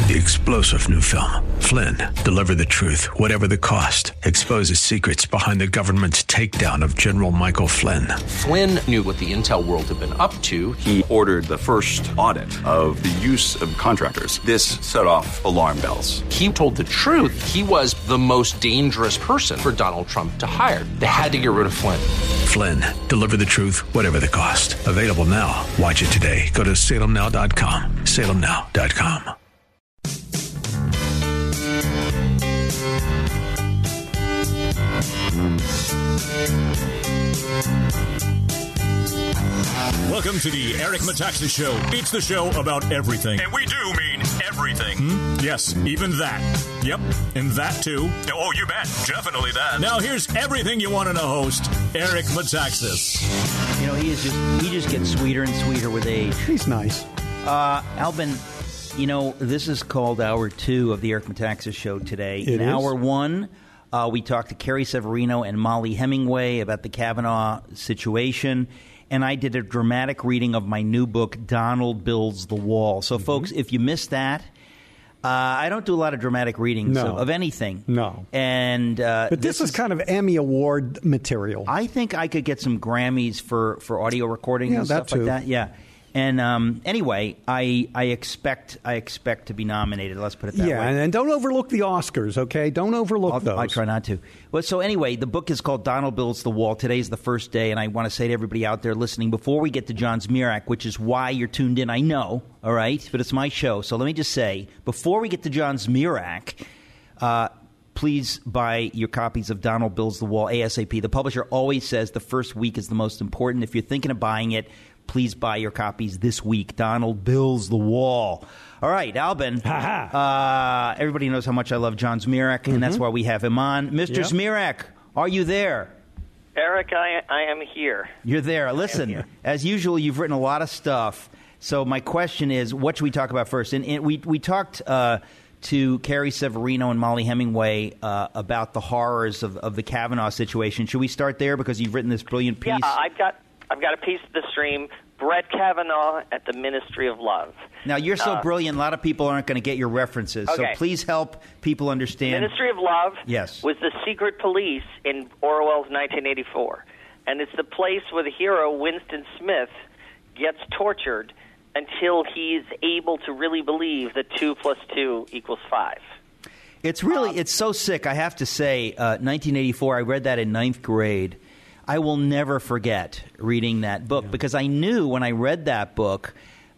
The explosive new film, Flynn, deliver the truth, whatever the cost, exposes secrets behind the government's takedown of General Michael Flynn. Flynn knew what the intel world had been up to. He ordered the first audit of the use of contractors. This set off alarm bells. He told the truth. He was the most dangerous person for Donald Trump to hire. They had to get rid of Flynn. Flynn, deliver the truth, whatever the cost. Available now. Watch it today. Go to salemnow.com. salemnow.com. Welcome to the Eric Metaxas Show. It's the show about everything. And we do mean everything. Yes, even that. Yep, and that too. Oh, you bet. Definitely that. Now here's everything you want in a host, Eric Metaxas. You know, he just gets sweeter and sweeter with age. He's nice. Albin, you know, this is called Hour 2 of the Eric Metaxas Show today. It is. Hour 1, we talked to Carrie Severino and Molly Hemingway about the Kavanaugh situation. And I did a dramatic reading of my new book, Donald Builds the Wall. So, folks, if you missed that, I don't do a lot of dramatic readings of anything. No. And but this is kind of Emmy Award material. I think I could get some Grammys for audio recording and stuff like that. Yeah. And anyway, I expect to be nominated. Let's put it that way. Yeah, and don't overlook the Oscars, okay? Don't overlook those. I try not to. Well, so anyway, the book is called Donald Builds the Wall. Today's the first day, and I want to say to everybody out there listening, before we get to John Zmirak, which is why you're tuned in, I know, all right? But it's my show. So let me just say, before we get to John Zmirak, please buy your copies of Donald Builds the Wall ASAP. The publisher always says the first week is the most important. If you're thinking of buying it, please buy your copies this week. Donald Builds the Wall. All right, Albin. Everybody knows how much I love John Zmirak, and that's why we have him on. Mr. Zmirak, are you there? Eric, I am here. You're there. Listen, as usual, you've written a lot of stuff. So my question is, what should we talk about first? And we talked to Carrie Severino and Molly Hemingway about the horrors of the Kavanaugh situation. Should we start there because you've written this brilliant piece? Yeah, I've got a piece of the stream, Brett Kavanaugh at the Ministry of Love. Now, you're so brilliant, a lot of people aren't going to get your references, so please help people understand. Ministry of Love was the secret police in Orwell's 1984, and it's the place where the hero, Winston Smith, gets tortured until he's able to really believe that 2 + 2 = 5. It's so sick, I have to say. 1984, I read that in 9th grade. I will never forget reading that book because I knew when I read that book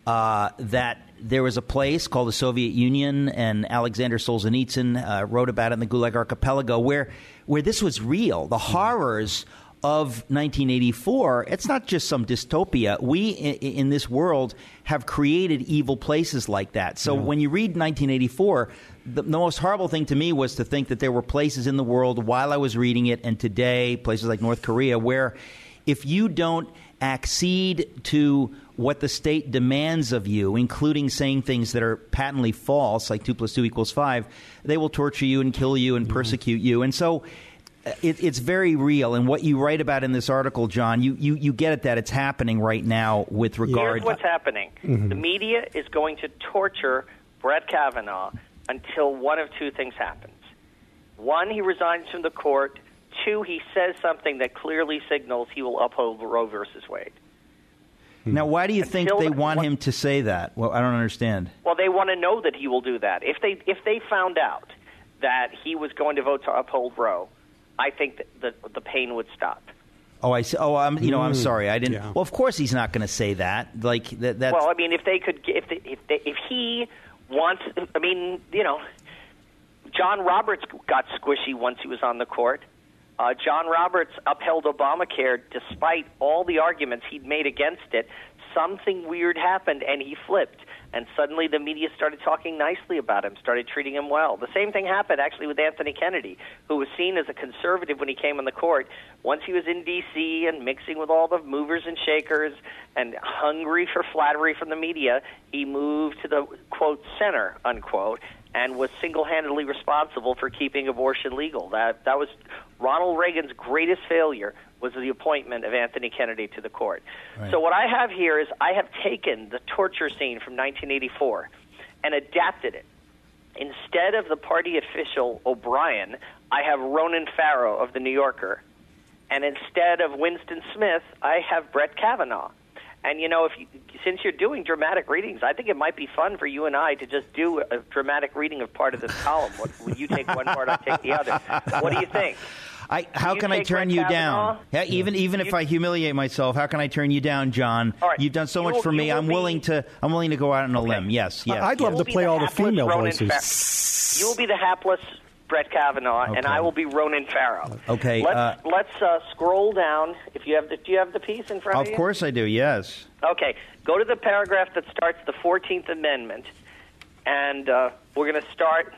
that there was a place called the Soviet Union, and Alexander Solzhenitsyn wrote about it in the Gulag Archipelago, where this was real. The horrors of 1984, it's not just some dystopia. We, in this world, have created evil places like that. So when you read 1984, the most horrible thing to me was to think that there were places in the world while I was reading it, and today, places like North Korea, where if you don't accede to what the state demands of you, including saying things that are patently false, like 2 + 2 = 5, they will torture you and kill you and persecute you. And so it's very real. And what you write about in this article, John, you get at that. It's happening right now with regard. Here's what's happening. The media is going to torture Brett Kavanaugh until one of two things happens. One, he resigns from the court. Two, he says something that clearly signals he will uphold Roe versus Wade. Now, why do you think they want him to say that? Well, I don't understand. Well, they want to know that he will do that. If they found out that he was going to vote to uphold Roe, I think that the pain would stop. Oh, I see. Oh, I'm sorry. I didn't. Yeah. Well, of course he's not going to say that. Like that. Well, I mean, if he wants, I mean, John Roberts got squishy once he was on the court. John Roberts upheld Obamacare despite all the arguments he'd made against it. Something weird happened, and he flipped. And suddenly the media started talking nicely about him, started treating him well. The same thing happened, actually, with Anthony Kennedy, who was seen as a conservative when he came on the court. Once he was in D.C. and mixing with all the movers and shakers and hungry for flattery from the media, he moved to the, quote, center, unquote, and was single-handedly responsible for keeping abortion legal. That was Ronald Reagan's greatest failure, was the appointment of Anthony Kennedy to the court. Right. So what I have here is I have taken the torture scene from 1984 and adapted it Instead of the party official O'Brien, I have Ronan Farrow of The New Yorker. And instead of Winston Smith, I have Brett Kavanaugh. And, since you're doing dramatic readings, I think it might be fun for you and I to just do a dramatic reading of part of this column. You take one part, I take the other. What do you think? How can I turn you down? Yeah, even if I humiliate myself, how can I turn you down, John? Right. You've done so much for me. I'm willing to go out on a limb. Yes. I'd love to play all the female voices. You will be the hapless Brett Kavanaugh, and I will be Ronan Farrow. Okay. Let's scroll down. If you have do you have the piece in front of you? Of course I do. Yes. Okay. Go to the paragraph that starts the 14th Amendment, and we're going to start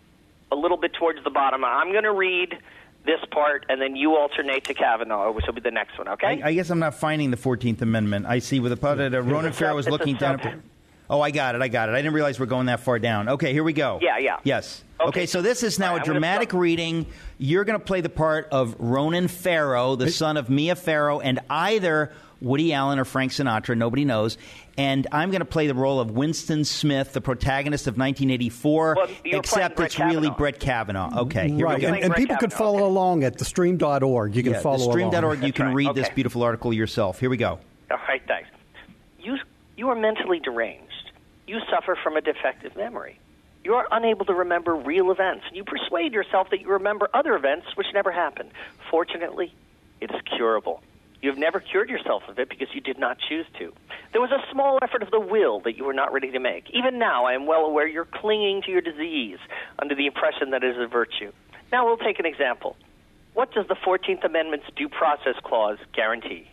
a little bit towards the bottom. I'm going to read this part, and then you alternate to Kavanaugh, which will be the next one, okay? I guess I'm not finding the 14th Amendment. I see with the part that Ronan Farrow was looking down. Oh, I got it. I didn't realize we're going that far down. Okay, here we go. Yeah. Yes. Okay, so this is now a dramatic reading. You're going to play the part of Ronan Farrow, the son of Mia Farrow, and either Woody Allen or Frank Sinatra, nobody knows. And I'm going to play the role of Winston Smith, the protagonist of 1984, except it's really Brett Kavanaugh. Okay, here we go. And people could follow along at thestream.org. You can follow along. Thestream.org, you can read this beautiful article yourself. Here we go. All right, thanks. You are mentally deranged. You suffer from a defective memory. You are unable to remember real events. You persuade yourself that you remember other events which never happened. Fortunately, it is curable. You have never cured yourself of it because you did not choose to. There was a small effort of the will that you were not ready to make. Even now, I am well aware you're clinging to your disease under the impression that it is a virtue. Now we'll take an example. What does the 14th Amendment's Due Process Clause guarantee?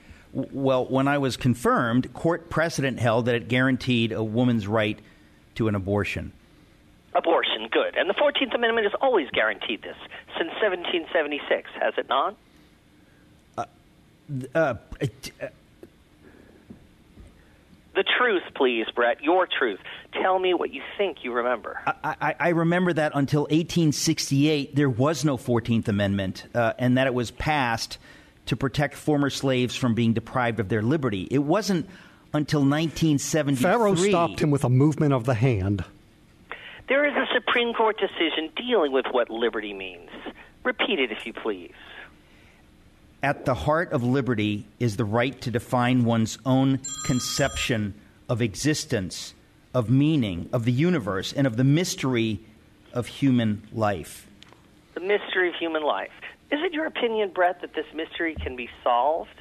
Well, when I was confirmed, court precedent held that it guaranteed a woman's right to an abortion. Abortion, good. And the 14th Amendment has always guaranteed this, since 1776, has it not? The truth, please, Brett, your truth. Tell me what you think you remember. I remember that until 1868, there was no 14th Amendment, and that it was passed to protect former slaves from being deprived of their liberty. It wasn't until 1973. Farrow stopped him with a movement of the hand. There is a Supreme Court decision dealing with what liberty means. Repeat it, if you please. At the heart of liberty is the right to define one's own conception of existence, of meaning, of the universe, and of the mystery of human life. The mystery of human life. Is it your opinion, Brett, that this mystery can be solved?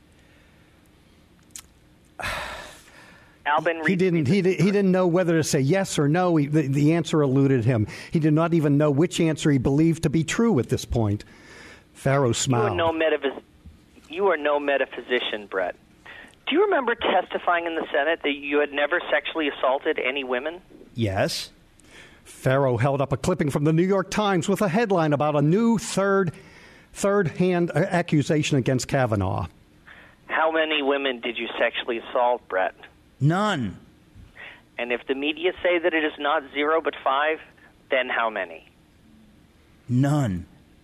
Albin, he didn't know whether to say yes or no. The answer eluded him. He did not even know which answer he believed to be true at this point. Farrow smiled. You are no metaphysician, Brett. Do you remember testifying in the Senate that you had never sexually assaulted any women? Yes. Farrow held up a clipping from the New York Times with a headline about a new third-hand accusation against Kavanaugh. How many women did you sexually assault, Brett? None. And if the media say that it is not 0 but 5, then how many? None.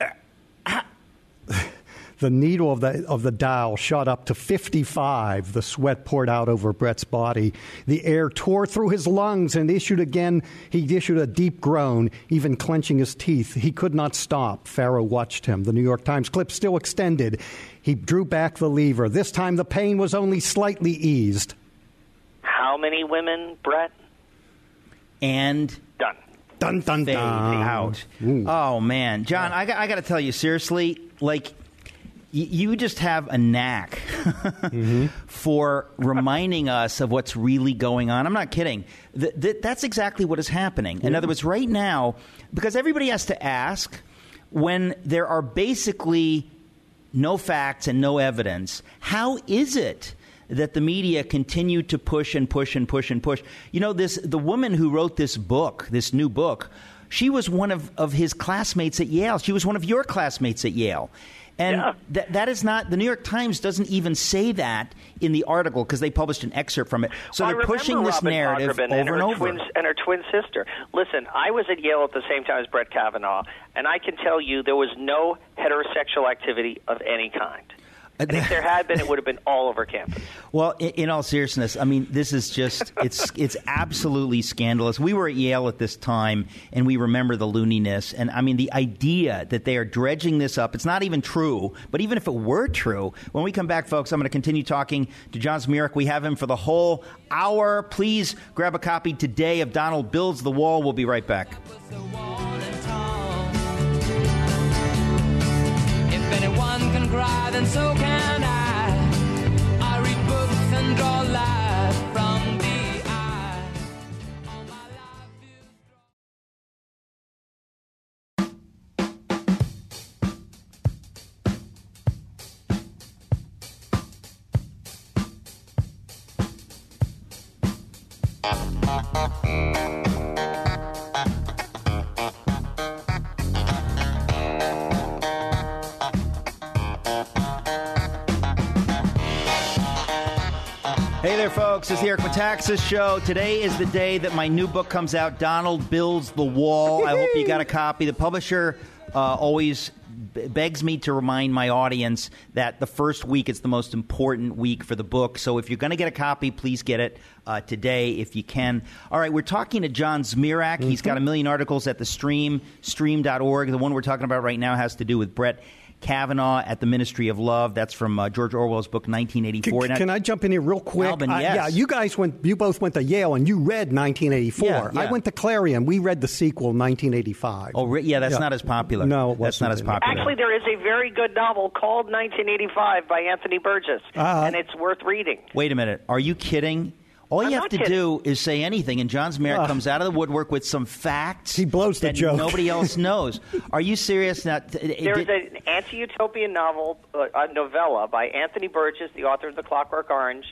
The needle of the dial shot up to 55. The sweat poured out over Brett's body. The air tore through his lungs and he issued a deep groan, even clenching his teeth. He could not stop. Farrow watched him. The New York Times clip still extended. He drew back the lever. This time the pain was only slightly eased. How many women, Brett? And done. Dun, dun, dun. Out. Ooh. Oh, man. John, I got to tell you, seriously, you just have a knack for reminding us of what's really going on. I'm not kidding. That's exactly what is happening. In other words, right now, because everybody has to ask, when there are basically no facts and no evidence, how is it that the media continue to push and push and push and push? You know, the woman who wrote this book, this new book, she was one of his classmates at Yale. She was one of your classmates at Yale. And that is not, the New York Times doesn't even say that in the article because they published an excerpt from it. So they're pushing this narrative over and over. And her twin sister. Listen, I was at Yale at the same time as Brett Kavanaugh, and I can tell you there was no heterosexual activity of any kind. And if there had been, it would have been all over campus. Well, in all seriousness, I mean, this is just, it's absolutely scandalous. We were at Yale at this time, and we remember the looniness. And, I mean, the idea that they are dredging this up, it's not even true. But even if it were true, when we come back, folks, I'm going to continue talking to John Zmirak. We have him for the whole hour. Please grab a copy today of Donald Builds the Wall. We'll be right back. If anyone can cry, then so can I read books and draw life from the eye. All my life Hey there, folks. It's the Eric Metaxas Show. Today is the day that my new book comes out, Donald Builds the Wall. I hope you got a copy. The publisher always begs me to remind my audience that the first week is the most important week for the book. So if you're going to get a copy, please get it today if you can. All right, we're talking to John Zmirak. Mm-hmm. He's got a million articles at the stream.org. The one we're talking about right now has to do with Brett Kavanaugh at the Ministry of Love. That's from George Orwell's book, 1984. Can I jump in here real quick? Alvin, yes. Yeah, you both went to Yale and you read 1984. Yeah. I went to Clarion. We read the sequel, 1985. Oh, yeah, that's not as popular. No, that's not as popular. Actually, there is a very good novel called 1985 by Anthony Burgess, and it's worth reading. Wait a minute. Are you kidding? All you have to do is say anything, and John Zmirak comes out of the woodwork with some facts. He blows the that joke. Nobody else knows. Are you serious? Now, there's an anti-utopian novel, a novella by Anthony Burgess, the author of The Clockwork Orange,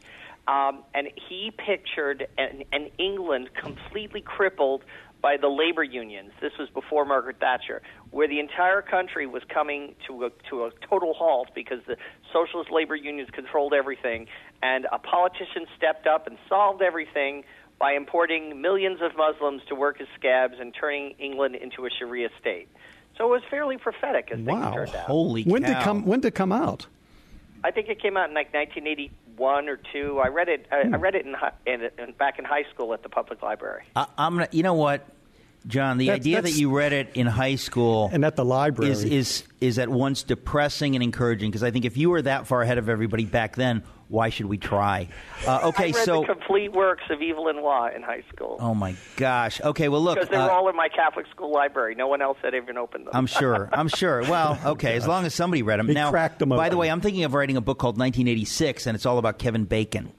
and he pictured an England completely crippled by the labor unions. This was before Margaret Thatcher, where the entire country was coming to a total halt because the socialist labor unions controlled everything, and a politician stepped up and solved everything by importing millions of Muslims to work as scabs and turning England into a Sharia state. So it was fairly prophetic as things turned out. Holy cow. When did it come out? I think it came out in like 1981 or 2. I read it. I read it back in high school at the public library. I'm gonna. You know what, John? The idea that you read it in high school and at the library is at once depressing and encouraging, because I think if you were that far ahead of everybody back then, why should we try? Okay, I read the complete works of Evelyn Waugh in high school. Oh my gosh. Okay, well look, because they were all in my Catholic school library. No one else had even opened them. I'm sure. Well, okay, as long as somebody read them. They cracked them by open. the way, I'm thinking of writing a book called 1986, and it's all about Kevin Bacon.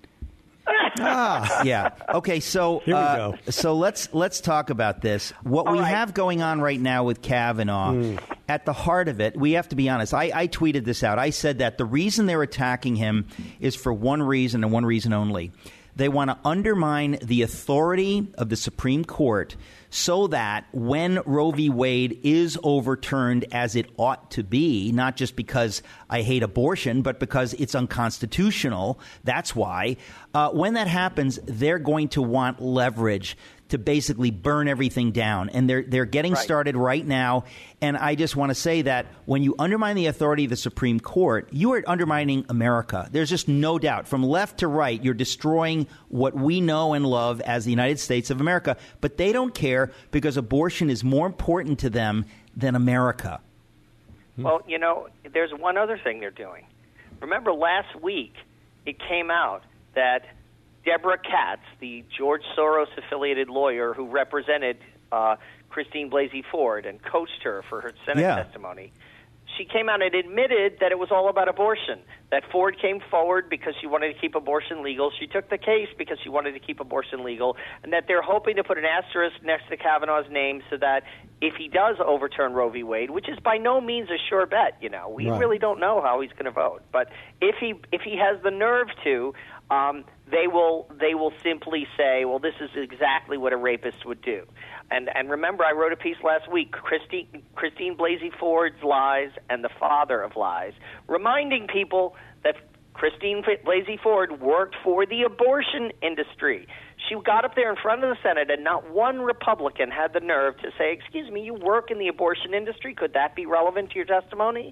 Yeah. Okay. So here we go. So let's talk about this. What we have going on right now with Kavanaugh, at the heart of it, we have to be honest. I tweeted this out. I said that the reason they're attacking him is for one reason and one reason only. They want to undermine the authority of the Supreme Court so that when Roe v. Wade is overturned as it ought to be, not just because I hate abortion, but because it's unconstitutional, that's why, when that happens, they're going to want leverage to basically burn everything down. And they're getting started right now. And I just want to say that when you undermine the authority of the Supreme Court, you are undermining America. There's just no doubt. From left to right, you're destroying what we know and love as the United States of America. But they don't care because abortion is more important to them than America. Well, you know, there's one other thing they're doing. Remember last week it came out that Deborah Katz, the George Soros-affiliated lawyer who represented Christine Blasey Ford and coached her for her Senate testimony, she came out and admitted that it was all about abortion, that Ford came forward because she wanted to keep abortion legal. She took the case because she wanted to keep abortion legal, and that they're hoping to put an asterisk next to Kavanaugh's name so that if he does overturn Roe v. Wade, which is by no means a sure bet, you know, we really don't know how he's going to vote, but if he has the nerve to, they will simply say, well, this is exactly what a rapist would do. And remember, I wrote a piece last week, Christine Blasey Ford's lies and the father of lies, reminding people that Christine Blasey Ford worked for the abortion industry. She got up there in front of the Senate, and not one Republican had the nerve to say, excuse me, you work in the abortion industry? Could that be relevant to your testimony?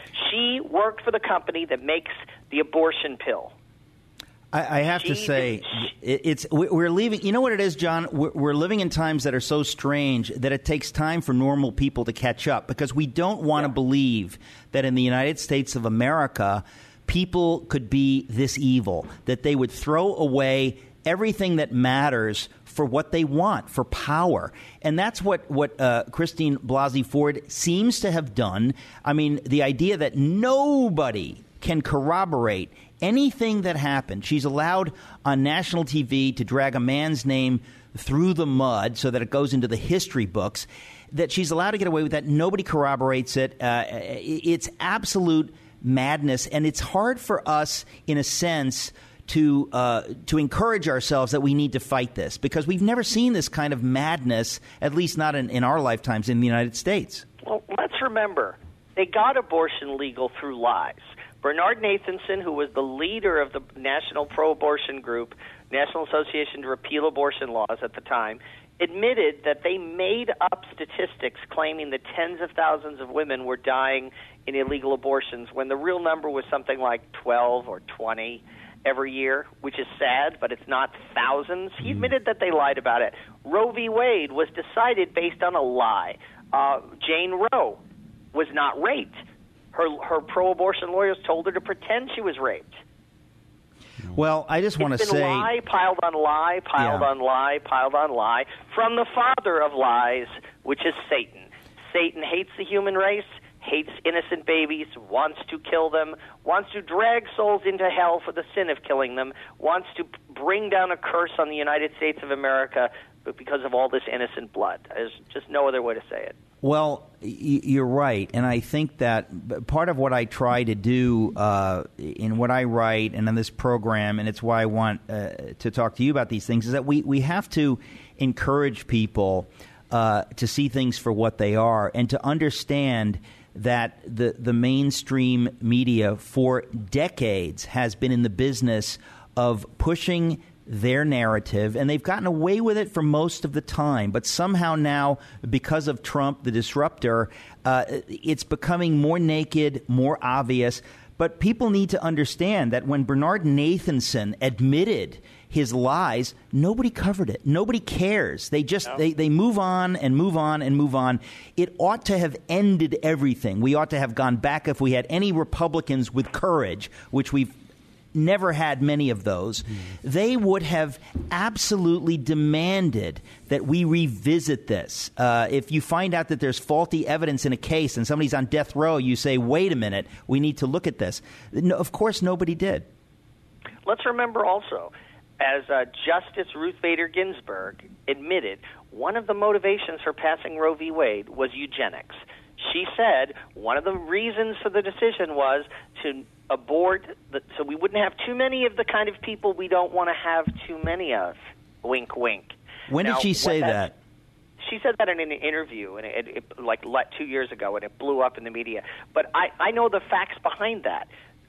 She worked for the company that makes the abortion pill. I have to say, we're leaving. You know what it is, John? We're living in times that are so strange that it takes time for normal people to catch up, because we don't want to believe that in the United States of America, people could be this evil, that they would throw away everything that matters for what they want, for power. And that's what Christine Blasey Ford seems to have done. I mean, the idea that nobody can corroborate anything that happened. She's allowed on national TV to drag a man's name through the mud so that it goes into the history books, that she's allowed to get away with that. Nobody corroborates it. It's absolute madness, and it's hard for us, in a sense, to encourage ourselves that we need to fight this, because we've never seen this kind of madness, at least not in our lifetimes in the United States. Well, let's remember, they got abortion legal through lies. Bernard Nathanson, who was the leader of the National Pro-Abortion Group, National Association to Repeal Abortion Laws at the time, admitted that they made up statistics claiming that tens of thousands of women were dying in illegal abortions when the real number was something like 12 or 20 every year, which is sad, but it's not thousands. He admitted that they lied about it. Roe v. Wade was decided based on a lie. Jane Roe was not raped. Her pro-abortion lawyers told her to pretend she was raped. Well, I just want to say... lie, piled on lie, piled on lie, piled on lie, from the father of lies, which is Satan. Satan hates the human race, hates innocent babies, wants to kill them, wants to drag souls into hell for the sin of killing them, wants to bring down a curse on the United States of America because of all this innocent blood. There's just no other way to say it. Well, you're right, and I think that part of what I try to do in what I write and in this program, and it's why I want to talk to you about these things, is that we have to encourage people to see things for what they are and to understand that the mainstream media for decades has been in the business of pushing their narrative, and they've gotten away with it for most of the time. But somehow now, because of Trump, the disruptor, it's becoming more naked, more obvious. But people need to understand that when Bernard Nathanson admitted his lies, nobody covered it. Nobody cares. They just they move on and move on and move on. It ought to have ended everything. We ought to have gone back if we had any Republicans with courage, which we've never had many of those. They would have absolutely demanded that we revisit this. If you find out that there's faulty evidence in a case and somebody's on death row, you say, wait a minute, we need to look at this. No, of course, nobody did. Let's remember also, as Justice Ruth Bader Ginsburg admitted, one of the motivations for passing Roe v. Wade was eugenics. She said one of the reasons for the decision was to abort, so we wouldn't have too many of the kind of people we don't want to have too many of. Wink, wink. When did she say that? She said that in an interview, and it 2 years ago, and it blew up in the media. But I know the facts behind that.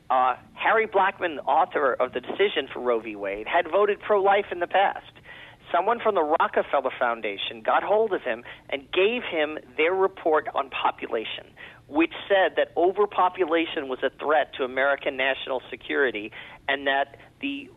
Harry Blackmun, the author of the decision for Roe v. Wade, had voted pro-life in the past. Someone from the Rockefeller Foundation got hold of him and gave him their report on population, which said that overpopulation was a threat to American national security, and that the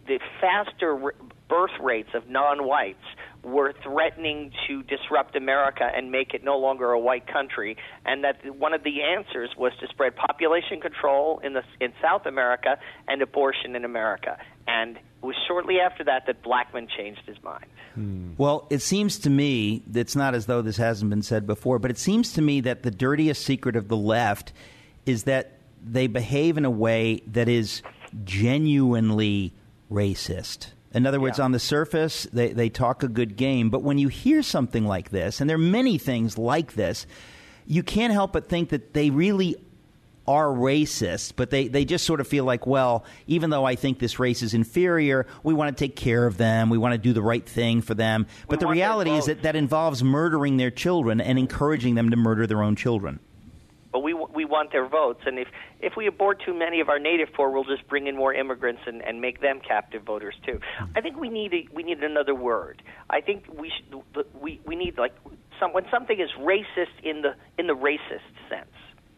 faster birth rates of non-whites were threatening to disrupt America and make it no longer a white country, and that one of the answers was to spread population control in South America and abortion in America. And it was shortly after that Blackmun changed his mind. Well, it seems to me, it's not as though this hasn't been said before, but it seems to me that the dirtiest secret of the left is that they behave in a way that is genuinely racist. In other words, on the surface, they talk a good game. But when you hear something like this, and there are many things like this, you can't help but think that they really are racist, but they just sort of feel like, well, even though I think this race is inferior, we want to take care of them. We want to do the right thing for them. But the reality is that involves murdering their children and encouraging them to murder their own children. But we want their votes, and if we abort too many of our native poor, we'll just bring in more immigrants and make them captive voters too. I think we need another word. I think we need when something is racist in the racist sense.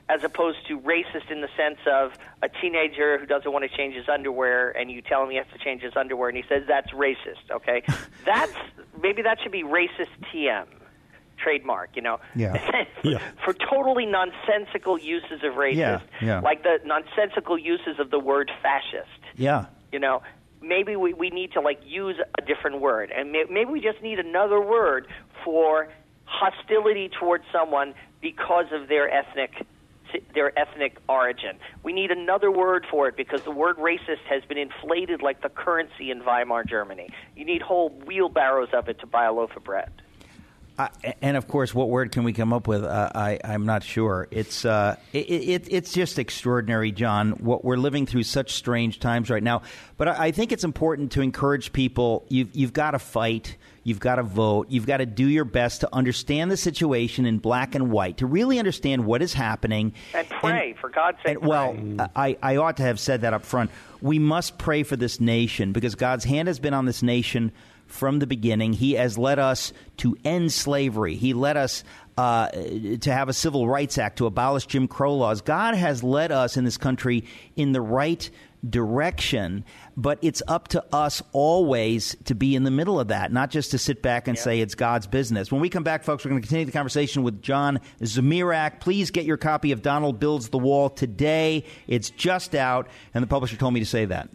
as opposed to racist in the sense of a teenager who doesn't want to change his underwear, and you tell him he has to change his underwear, and he says that's racist. Okay, maybe that should be racist TM. Trademark, Yeah. For totally nonsensical uses of racist, like the nonsensical uses of the word fascist. Yeah. Maybe we need to use a different word, and maybe we just need another word for hostility towards someone because of their ethnic origin. We need another word for it because the word racist has been inflated like the currency in Weimar Germany. You need whole wheelbarrows of it to buy a loaf of bread. And of course, what word can we come up with? I'm not sure. It's just extraordinary, John. What we're living through such strange times right now. But I think it's important to encourage people. You've got to fight. You've got to vote. You've got to do your best to understand the situation in black and white, to really understand what is happening. And pray, for God's sake. I ought to have said that up front. We must pray for this nation because God's hand has been on this nation from the beginning. He has led us to end slavery. He led us to have a Civil Rights Act, to abolish Jim Crow laws. God has led us in this country in the right direction, but it's up to us always to be in the middle of that, not just to sit back and say it's God's business. When we come back, folks, we're going to continue the conversation with John Zmirak. Please get your copy of Donald Builds the Wall today. It's just out, and the publisher told me to say that.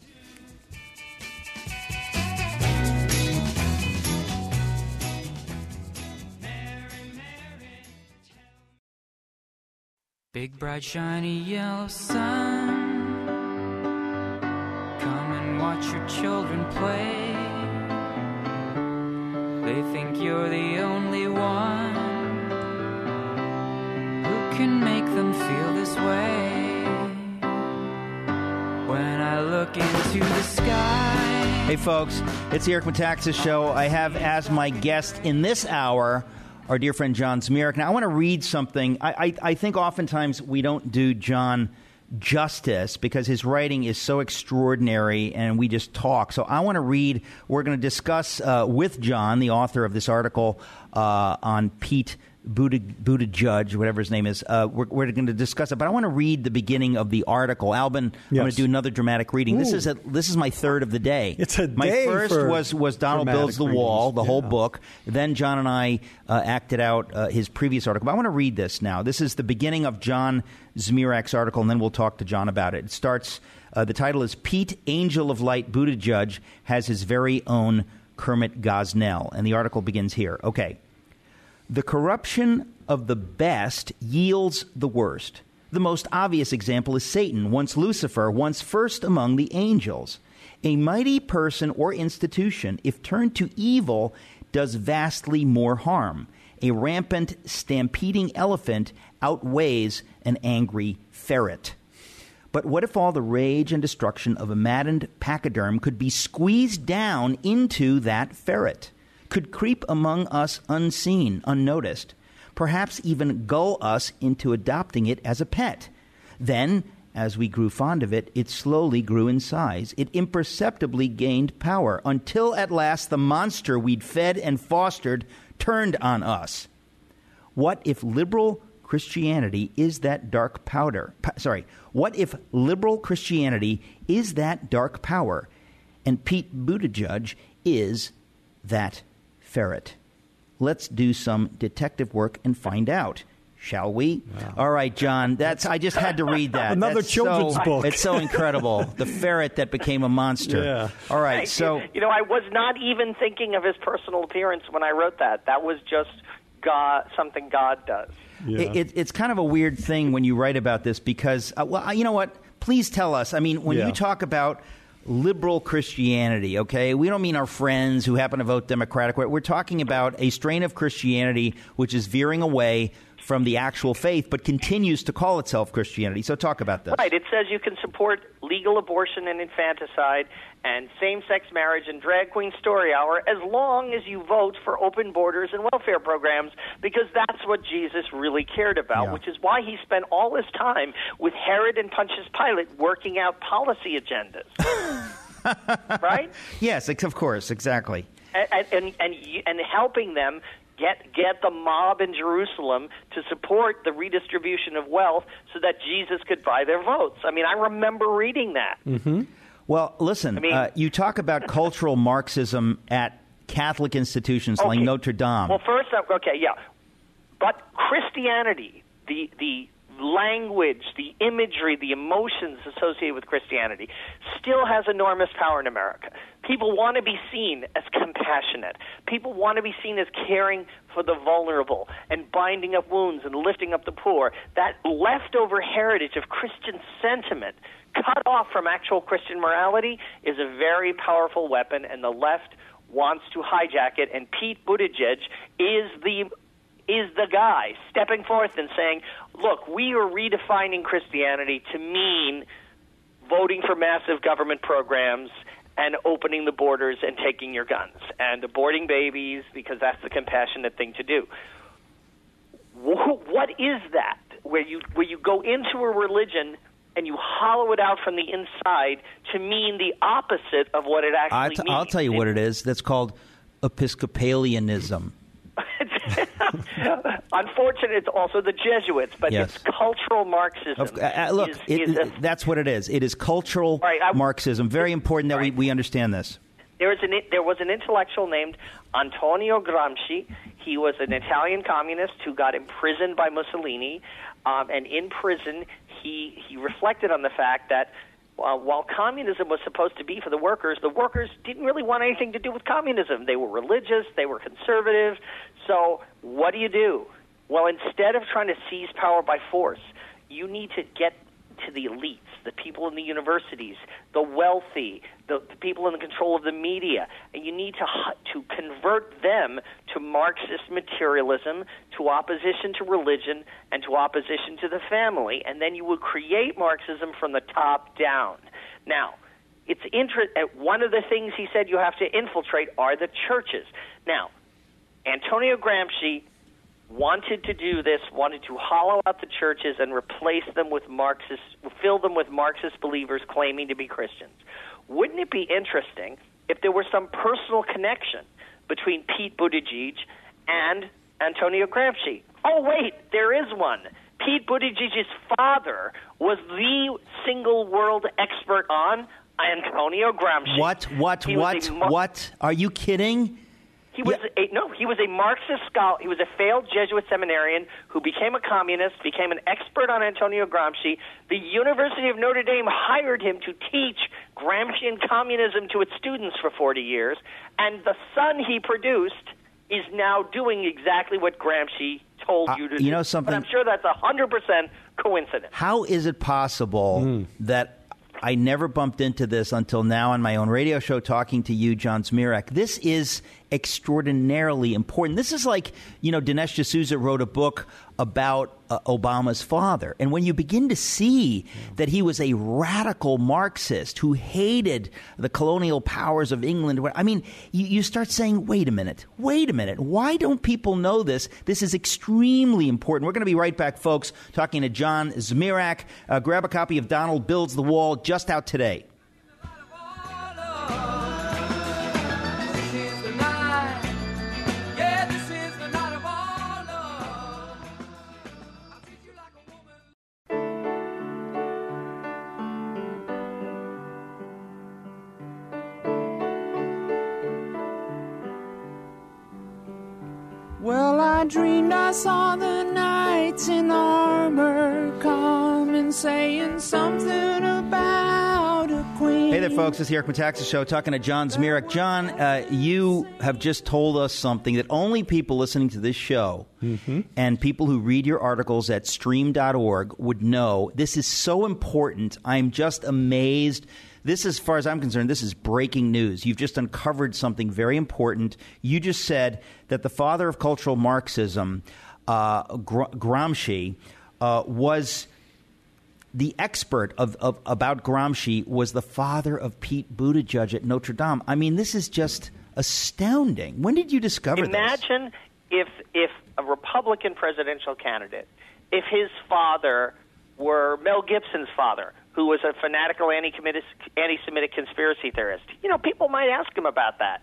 Big, bright, shiny yellow sun. Come and watch your children play. They think you're the only one who can make them feel this way. When I look into the sky. Hey, folks, it's the Eric Metaxas Show. I have as my guest in this hour our dear friend John Zmirak. Now, I want to read something. I think oftentimes we don't do John justice because his writing is so extraordinary and we just talk. So I want to read. We're going to discuss with John, the author of this article on Pete Buttigieg, whatever his name is. We're going to discuss it, but I want to read the beginning of the article. Albin, I'm going to do another dramatic reading. This is my third of the day. It's a my day first was Donald Builds the Wall, the whole book. Then John and I acted out his previous article. But I want to read this now. This is the beginning of John Zmirak's article, and then we'll talk to John about it. It starts. The title is Pete, Angel of Light Buttigieg has his very own Kermit Gosnell, and the article begins here. Okay. The corruption of the best yields the worst. The most obvious example is Satan, once Lucifer, once first among the angels. A mighty person or institution, if turned to evil, does vastly more harm. A rampant, stampeding elephant outweighs an angry ferret. But what if all the rage and destruction of a maddened pachyderm could be squeezed down into that ferret? Could creep among us unseen, unnoticed, perhaps even gull us into adopting it as a pet. Then, as we grew fond of it, it slowly grew in size. It imperceptibly gained power, until at last the monster we'd fed and fostered turned on us. What if liberal Christianity is that dark powder? What if liberal Christianity is that dark power, and Pete Buttigieg is that ferret? Let's do some detective work and find out, shall we? Wow. All right, John. I just had to read that. Another children's book. It's so incredible. The ferret that became a monster. Yeah. All right. So I was not even thinking of his personal appearance when I wrote that. That was just something God does. Yeah. It's kind of a weird thing when you write about this because, you know what? Please tell us. I mean, when you talk about liberal Christianity, okay? We don't mean our friends who happen to vote Democratic. We're talking about a strain of Christianity which is veering away from the actual faith but continues to call itself Christianity. So talk about this. Right. It says you can support legal abortion and infanticide and same-sex marriage and drag queen story hour as long as you vote for open borders and welfare programs, because that's what Jesus really cared about, which is why he spent all his time with Herod and Pontius Pilate working out policy agendas. Right? Yes, of course, exactly. And helping them get the mob in Jerusalem to support the redistribution of wealth so that Jesus could buy their votes. I mean, I remember reading that. Mm-hmm. Well, listen, you talk about cultural Marxism at Catholic institutions like Notre Dame. Well, first, but Christianity, the language, the imagery, the emotions associated with Christianity still has enormous power in America. People want to be seen as compassionate. People want to be seen as caring for the vulnerable and binding up wounds and lifting up the poor. That leftover heritage of Christian sentiment cut off from actual Christian morality is a very powerful weapon, and the left wants to hijack it, and Pete Buttigieg is the guy stepping forth and saying, look, we are redefining Christianity to mean voting for massive government programs and opening the borders and taking your guns and aborting babies because that's the compassionate thing to do. What is that? Where you go into a religion and you hollow it out from the inside to mean the opposite of what it actually means. I'll tell you what it is. That's called Episcopalianism. Unfortunately, it's also the Jesuits, but yes. It's cultural Marxism. That's what it is. It is cultural Marxism. Very important that we understand this. There was an intellectual named Antonio Gramsci. He was an Italian communist who got imprisoned by Mussolini, and in prison he reflected on the fact that while communism was supposed to be for the workers didn't really want anything to do with communism. They were religious, they were conservative. So what do? Well, instead of trying to seize power by force, you need to get to the elites, the people in the universities, the wealthy, the people in the control of the media, and you need to convert them to Marxist materialism, to opposition to religion, and to opposition to the family, and then you would create Marxism from the top down. Now, it's one of the things he said you have to infiltrate are the churches. Now, Antonio Gramsci wanted to do this, wanted to hollow out the churches and replace them with fill them with Marxist believers claiming to be Christians. Wouldn't it be interesting if there were some personal connection between Pete Buttigieg and Antonio Gramsci? Oh, wait, there is one. Pete Buttigieg's father was the single world expert on Antonio Gramsci. What? Are you kidding? He was a Marxist scholar. He was a failed Jesuit seminarian who became a communist, became an expert on Antonio Gramsci. The University of Notre Dame hired him to teach Gramscian communism to its students for 40 years, and the son he produced is now doing exactly what Gramsci told you to do. You know something? But I'm sure that's 100% coincidence. How is it possible that I never bumped into this until now on my own radio show talking to you, John Zmirak? This is extraordinarily important. This is like, Dinesh D'Souza wrote a book about Obama's father. And when you begin to see that he was a radical Marxist who hated the colonial powers of England, you start saying, wait a minute. Why don't people know this? This is extremely important. We're going to be right back, folks, talking to John Zmirak. Grab a copy of Donald Builds the Wall, just out today. Well, I dreamed I saw the knights in armor come and saying something about a queen. Hey there, folks. It's the Eric Metaxas Show, talking to John Zmirak. John, you have just told us something that only people listening to this show and people who read your articles at stream.org would know. This is so important. I'm just amazed. This, as far as I'm concerned, this is breaking news. You've just uncovered something very important. You just said that the father of cultural Marxism, Gramsci, was the expert about Gramsci was the father of Pete Buttigieg at Notre Dame. I mean, this is just astounding. When did you discover this? Imagine if a Republican presidential candidate, if his father were Mel Gibson's father, who was a fanatical anti-Semitic conspiracy theorist. People might ask him about that.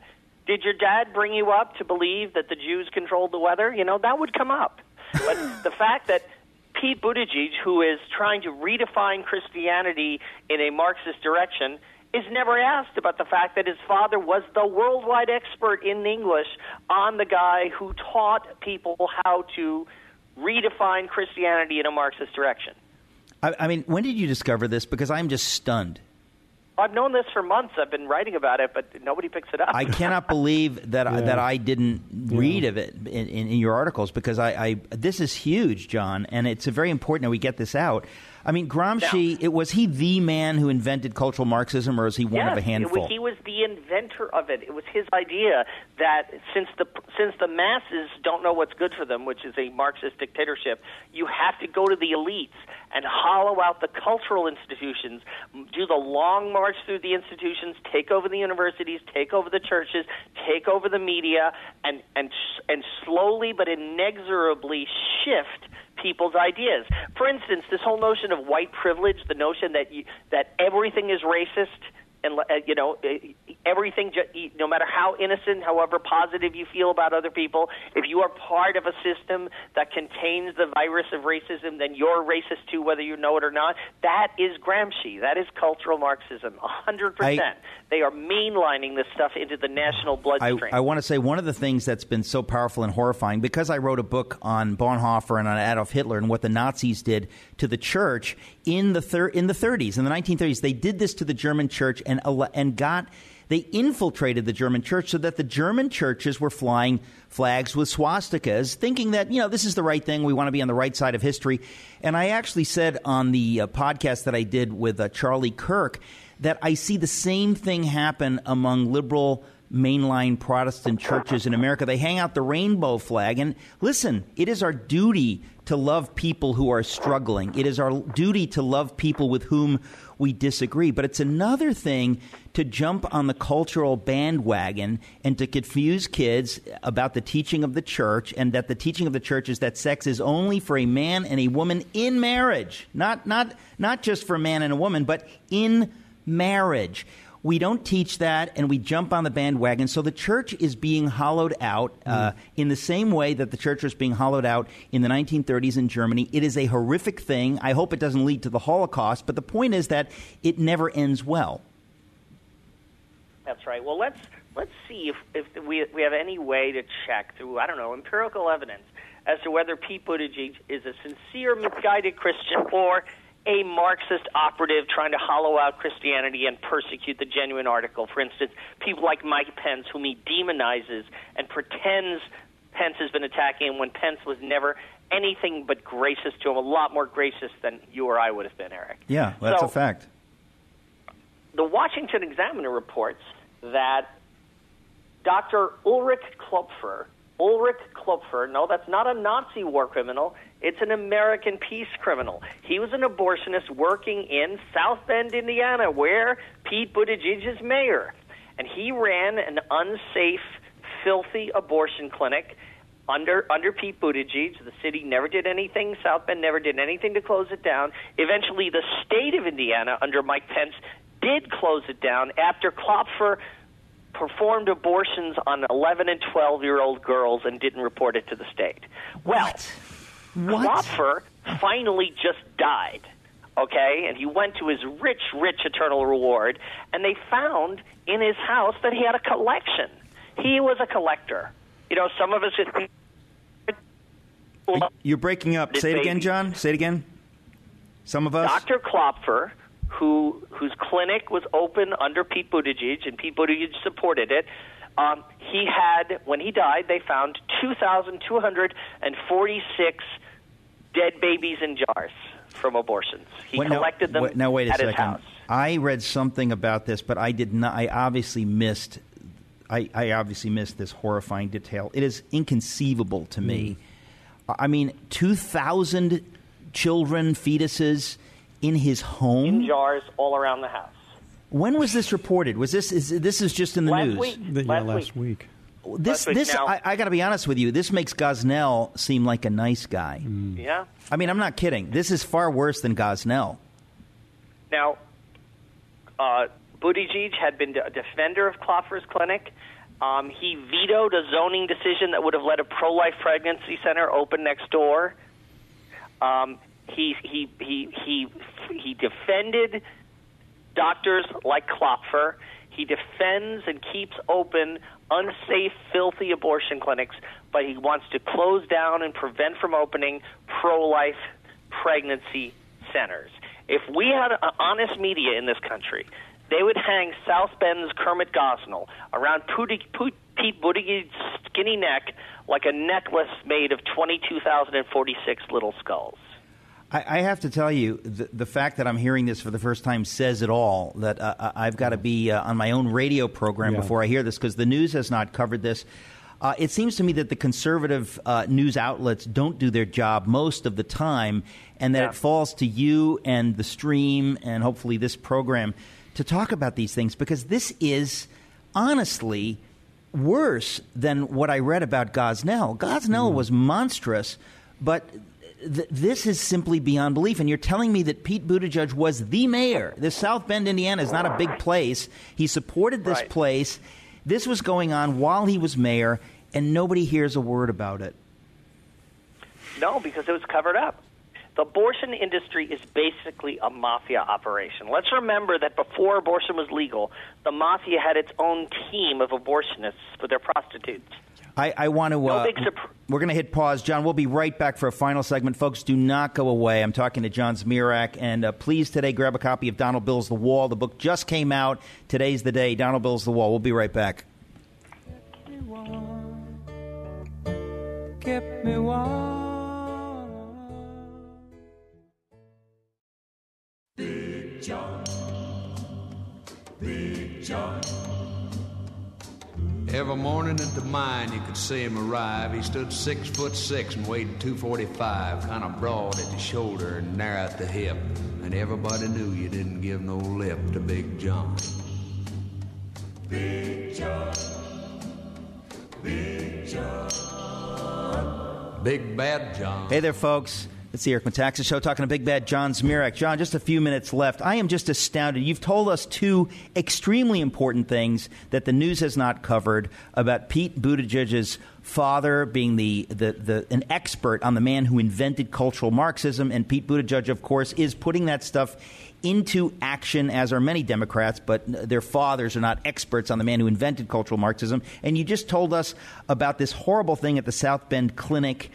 Did your dad bring you up to believe that the Jews controlled the weather? That would come up. But the fact that Pete Buttigieg, who is trying to redefine Christianity in a Marxist direction, is never asked about the fact that his father was the worldwide expert in English on the guy who taught people how to redefine Christianity in a Marxist direction. I mean, when did you discover this? Because I'm just stunned. I've known this for months. I've been writing about it, but nobody picks it up. I cannot believe that I didn't read of it in your articles, because this is huge, John, and it's very important that we get this out. I mean, Gramsci, was he the man who invented cultural Marxism, or is he one of a handful? He was the inventor of it. It was his idea that since the masses don't know what's good for them, which is a Marxist dictatorship, you have to go to the elites and hollow out the cultural institutions, do the long march through the institutions, take over the universities, take over the churches, take over the media, and slowly but inexorably shift people's ideas. For instance, this whole notion of white privilege, the notion that everything is racist, and everything, no matter how innocent, however positive you feel about other people, if you are part of a system that contains the virus of racism, then you're racist too, whether you know it or not. That is Gramsci. That is cultural Marxism, 100%. They are mainlining this stuff into the national bloodstream. I want to say one of the things that's been so powerful and horrifying, because I wrote a book on Bonhoeffer and on Adolf Hitler and what the Nazis did to the church in the 30s, in the 1930s. They did this to the German church they infiltrated the German church so that the German churches were flying flags with swastikas, thinking that, this is the right thing. We want to be on the right side of history. And I actually said on the podcast that I did with Charlie Kirk that I see the same thing happen among liberal mainline Protestant churches in America. They hang out the rainbow flag. And listen, it is our duty to love people who are struggling. It is our duty to love people with whom we disagree. But it's another thing to jump on the cultural bandwagon and to confuse kids about the teaching of the church, and that the teaching of the church is that sex is only for a man and a woman in marriage. Not just for a man and a woman, but in marriage. We don't teach that, and we jump on the bandwagon. So the church is being hollowed out in the same way that the church was being hollowed out in the 1930s in Germany. It is a horrific thing. I hope it doesn't lead to the Holocaust, but the point is that it never ends well. That's right. Well, let's see if we have any way to check through, empirical evidence as to whether Pete Buttigieg is a sincere, misguided Christian or a Marxist operative trying to hollow out Christianity and persecute the genuine article. For instance, people like Mike Pence, whom he demonizes and pretends Pence has been attacking him when Pence was never anything but gracious to him, a lot more gracious than you or I would have been, Eric. Yeah, that's a fact. The Washington Examiner reports that Dr. Ulrich Klopfer, no, that's not a Nazi war criminal. It's an American peace criminal. He was an abortionist working in South Bend, Indiana, where Pete Buttigieg is mayor. And he ran an unsafe, filthy abortion clinic under Pete Buttigieg. The city never did anything. South Bend never did anything to close it down. Eventually, the state of Indiana, under Mike Pence, did close it down after Klopfer performed abortions on 11 and 12-year-old girls and didn't report it to the state. Well, Klopfer finally just died, okay? And he went to his rich, rich eternal reward, and they found in his house that he had a collection. He was a collector. Some of us... You're breaking up. Say it again, John. Say it again. Some of us... Dr. Klopfer, whose clinic was open under Pete Buttigieg, and Pete Buttigieg supported it. He had, when he died, they found 2,246 dead babies in jars from abortions. He collected them now, wait a at his second. house. I read something about this, but I did not. I obviously missed this horrifying detail. It is inconceivable to me. I mean, 2,000 children, fetuses in his home? In jars all around the house. When was this reported? This is just in the news? Last week. I got to be honest with you. This makes Gosnell seem like a nice guy. Yeah. I mean, I'm not kidding. This is far worse than Gosnell. Now, Buttigieg had been a defender of Klopfer's clinic, He vetoed a zoning decision that would have let a pro-life pregnancy center open next door. He defended doctors like Klopfer. He defends and keeps open unsafe, filthy abortion clinics, but he wants to close down and prevent from opening pro-life pregnancy centers. If we had honest media in this country, they would hang South Bend's Kermit Gosnell around Pete Buttigieg's skinny neck like a necklace made of 22,046 little skulls. I have to tell you, the fact that I'm hearing this for the first time says it all, that I've got to be on my own radio program before I hear this, because the news has not covered this. It seems to me that the conservative news outlets don't do their job most of the time, and that it falls to you and the Stream and hopefully this program to talk about these things, because this is honestly worse than what I read about Gosnell. Gosnell was monstrous, but this is simply beyond belief. And you're telling me that Pete Buttigieg was the mayor. This South Bend, Indiana, is not a big place. He supported this place. This was going on while he was mayor, and nobody hears a word about it. No, because it was covered up. The abortion industry is basically a mafia operation. Let's remember that before abortion was legal, the mafia had its own team of abortionists for their prostitutes. I want to. We're going to hit pause, John. We'll be right back for a final segment, folks. Do not go away. I'm talking to John Zmirak, and please today grab a copy of Donald Bill's The Wall. The book just came out. Today's the day. Donald Bill's The Wall. We'll be right back. Kept me warm. Big John, Big John. Every morning at the mine, you could see him arrive. He stood 6'6" and weighed 245, kind of broad at the shoulder and narrow at the hip. And everybody knew you didn't give no lip to Big John. Big John, Big John, Big Bad John. Hey there, folks. It's the Eric Metaxas Show, talking to Big Bad John Zmirak. John, just a few minutes left. I am just astounded. You've told us two extremely important things that the news has not covered about Pete Buttigieg's father being an expert on the man who invented cultural Marxism, and Pete Buttigieg, of course, is putting that stuff into action, as are many Democrats, but their fathers are not experts on the man who invented cultural Marxism. And you just told us about this horrible thing at the South Bend Clinic.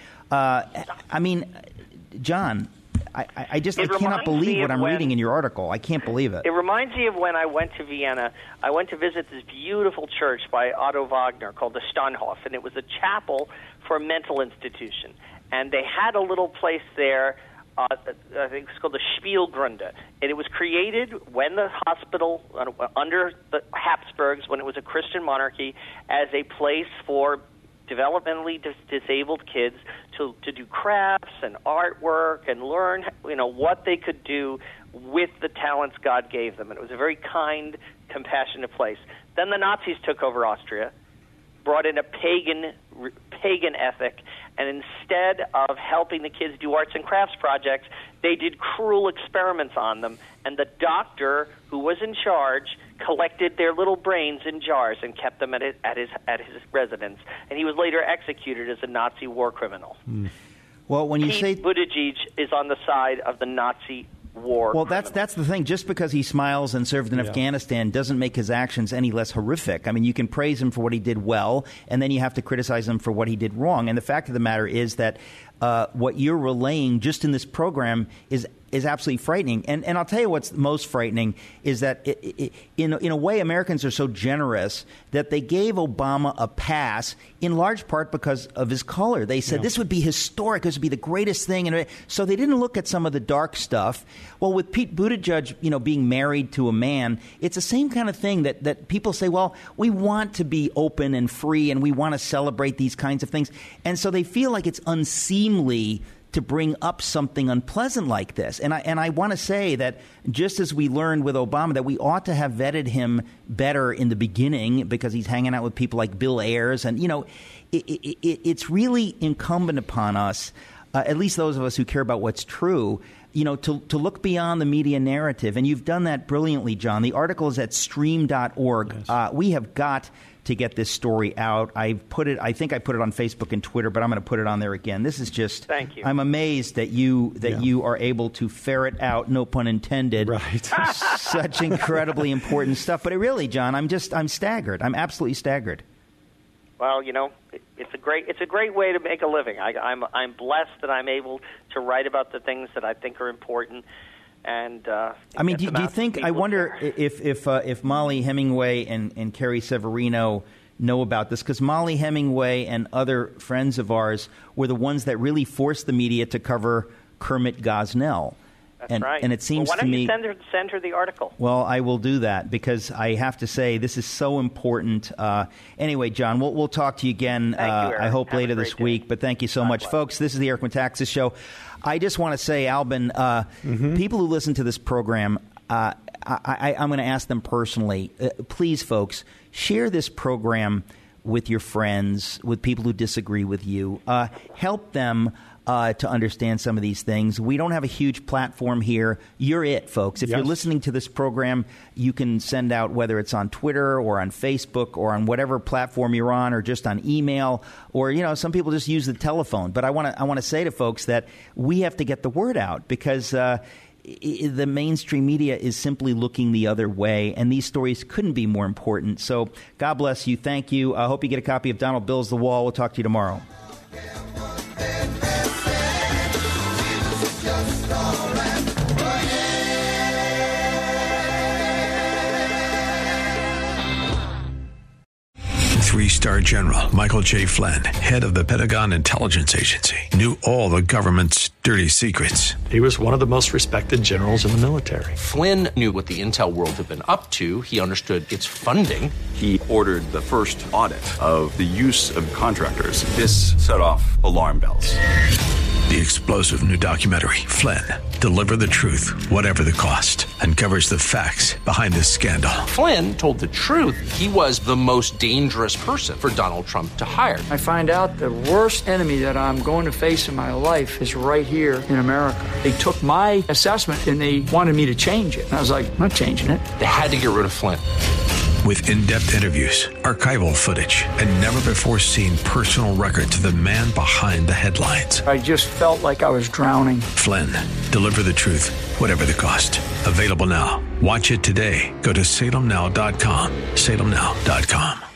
John, I cannot believe what I'm reading in your article. I can't believe it. It reminds me of when I went to Vienna. I went to visit this beautiful church by Otto Wagner called the Steinhof, and it was a chapel for a mental institution. And they had a little place there, I think it's called the Spielgrunde. And it was created when the hospital, under the Habsburgs, when it was a Christian monarchy, as a place for developmentally disabled kids to do crafts and artwork and learn, what they could do with the talents God gave them. And it was a very kind, compassionate place. Then the Nazis took over Austria, brought in a pagan ethic, and instead of helping the kids do arts and crafts projects, they did cruel experiments on them. And the doctor who was in charge collected their little brains in jars and kept them at his residence. And he was later executed as a Nazi war criminal. Well, when you say Buttigieg is on the side of the Nazi war. Well, that's the thing. Just because he smiles and served in Afghanistan doesn't make his actions any less horrific. I mean, you can praise him for what he did well, and then you have to criticize him for what he did wrong. And the fact of the matter is that what you're relaying just in this program is absolutely frightening. And I'll tell you what's most frightening is that in a way Americans are so generous that they gave Obama a pass in large part because of his color. They said this would be historic. This would be the greatest thing. And so they didn't look at some of the dark stuff. Well, with Pete Buttigieg, being married to a man, it's the same kind of thing that people say, well, we want to be open and free and we want to celebrate these kinds of things. And so they feel like it's unseemly to bring up something unpleasant like this. And I want to say that just as we learned with Obama that we ought to have vetted him better in the beginning because he's hanging out with people like Bill Ayers. And, it's really incumbent upon us, at least those of us who care about what's true, to look beyond the media narrative. And you've done that brilliantly, John. The article is at stream.org. Yes. We have got to get this story out. I think I put it on Facebook and Twitter, but I'm going to put it on there again. This is just. Thank you. I'm amazed that you are able to ferret out, no pun intended, right. such incredibly important stuff. But really, John, I'm staggered. I'm absolutely staggered. Well, it's a great way to make a living. I'm blessed that I'm able to write about the things that I think are important. And I mean, do you think? I wonder if Molly Hemingway and Carrie Severino know about this, because Molly Hemingway and other friends of ours were the ones that really forced the media to cover Kermit Gosnell. That's right. And it seems to me. Why don't you send her the article? Well, I will do that, because I have to say this is so important. Anyway, John, we'll talk to you again. Thank you, Eric. I hope Have later a great this day. week. But thank you so much, folks. This is the Eric Metaxas Show. I just want to say, Albin, people who listen to this program, I'm going to ask them personally. Please, folks, share this program with your friends, with people who disagree with you. Help them to understand some of these things. We don't have a huge platform here. You're it, folks. If you're listening to this program, you can send out, whether it's on Twitter or on Facebook or on whatever platform you're on, or just on email, or some people just use the telephone. But I want to say to folks that we have to get the word out, because the mainstream media is simply looking the other way, and these stories couldn't be more important. So God bless you. Thank you. I hope you get a copy of Donald Builds the Wall. We'll talk to you tomorrow. Three-star General Michael J. Flynn, head of the Pentagon Intelligence Agency, knew all the government's dirty secrets. He was one of the most respected generals in the military. Flynn knew what the intel world had been up to. He understood its funding. He ordered the first audit of the use of contractors. This set off alarm bells. The explosive new documentary, Flynn, Deliver the Truth, Whatever the Cost, uncovers the facts behind this scandal. Flynn told the truth. He was the most dangerous person for Donald Trump to hire. I find out the worst enemy that I'm going to face in my life is right here in America. They took my assessment and they wanted me to change it. And I was like, I'm not changing it. They had to get rid of Flynn. With in-depth interviews, archival footage, and never-before-seen personal records of the man behind the headlines. I just felt like I was drowning. Flynn, Deliver the Truth, Whatever the Cost. Available now. Watch it today. Go to salemnow.com. salemnow.com.